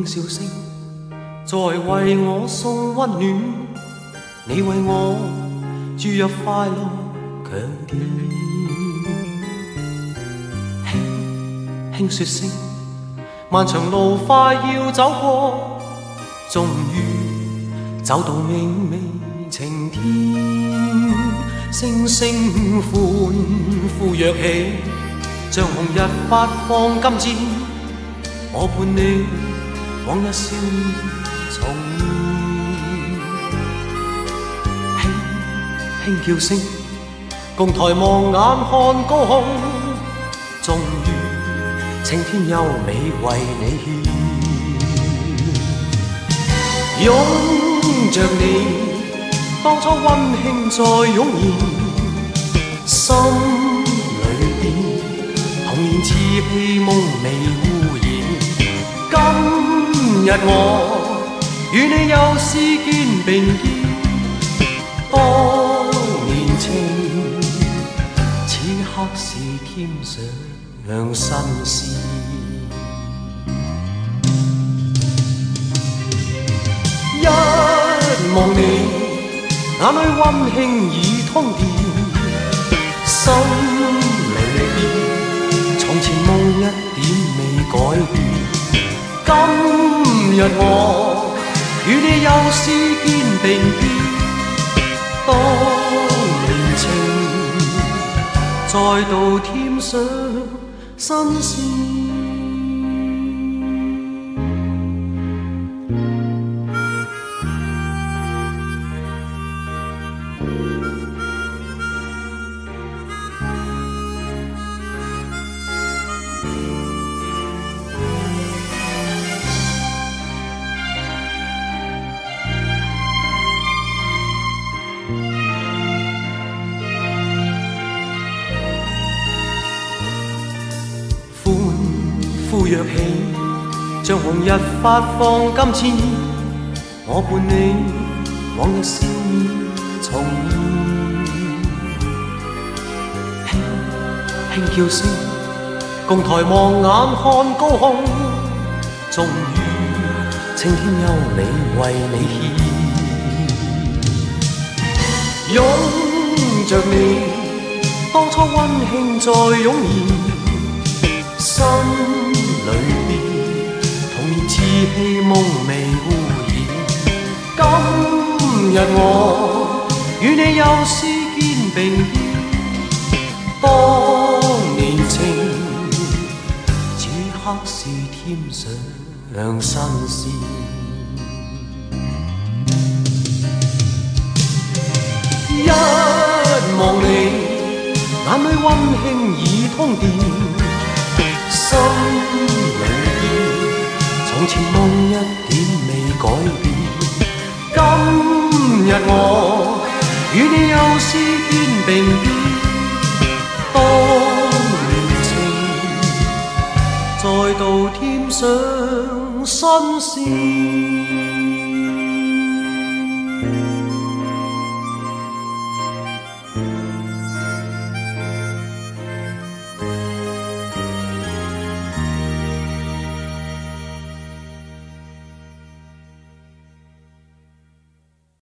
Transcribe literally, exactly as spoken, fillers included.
笑聲，在為我送溫暖，你為我注入快樂強電。輕輕說聲，漫長路快要走過，終於走到明媚晴天。聲聲歡呼躍起，像紅日發放金箭，我伴你往日笑面重現。輕輕叫聲，共抬望眼看高空，終於青天優美為你獻。擁着你，當初溫馨再湧現，心裏邊童年稚氣夢未污染。今日我與你又是肩並肩，當年情此刻是添上新鮮。一望你，眼裏溫馨已通電，心裏邊從前夢一點未改變。今日我與你又是肩並肩，當年情再度添上新鮮。呼躍起，像紅日發放金箭，我伴你往日笑面重現。輕輕叫聲，共抬望眼看高空，終於青天優美為你獻。擁着你，當初溫馨再湧現，心裏邊童年稚氣夢未污染。今日我與你又是肩並肩，當年情此刻是添上新鮮。一望你，眼裏溫馨已通電，心裏邊從前夢一點未改變。今日我與你又是肩並肩，當年情再度添上新鮮。